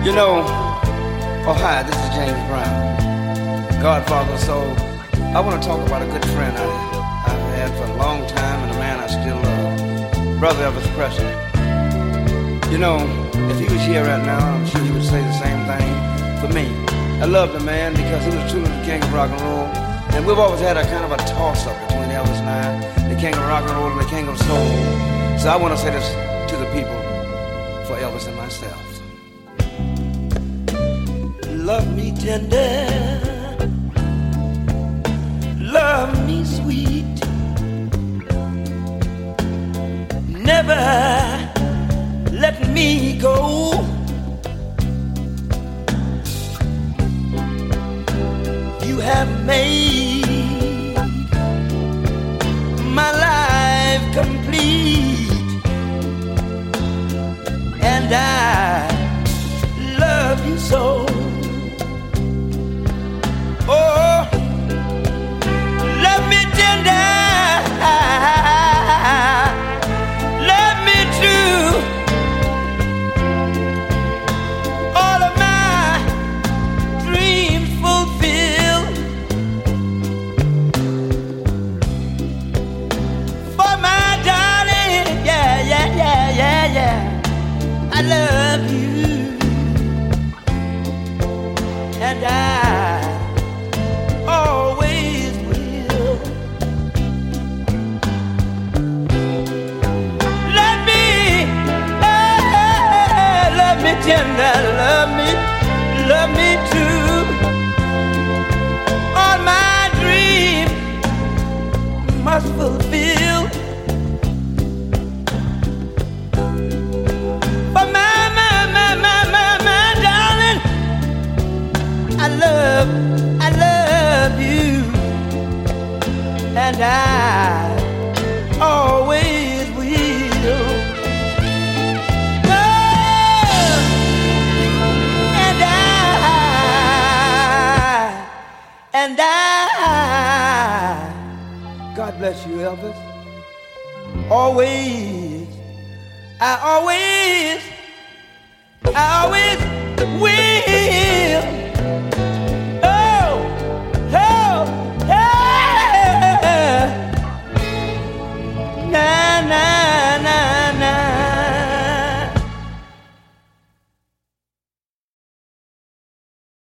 You know, oh hi, this is James Brown, Godfather. So I want to talk about a good friend I've had for a long time and a man I still love, Brother Elvis Presley. You know, if he was here right now, I'm sure he would say the same thing for me. I love the man because he was truly the king of rock and roll. And we've always had a kind of a toss-up between Elvis and I, the king of rock and roll and the king of soul. So I want to say this to the people for Elvis and myself. Love me tender, love me sweet, never let me go. You have made my life complete, and I love you so. Oh, love me tender, love me true. All of my dreams fulfilled. For my darling, yeah, yeah, yeah, yeah, yeah, I love you, and I always will. Love me, love me tender, love me too. All my dreams must fulfill. For my darling, I love you, and I always will. Love, and I, God bless you, Elvis. Always, I always will.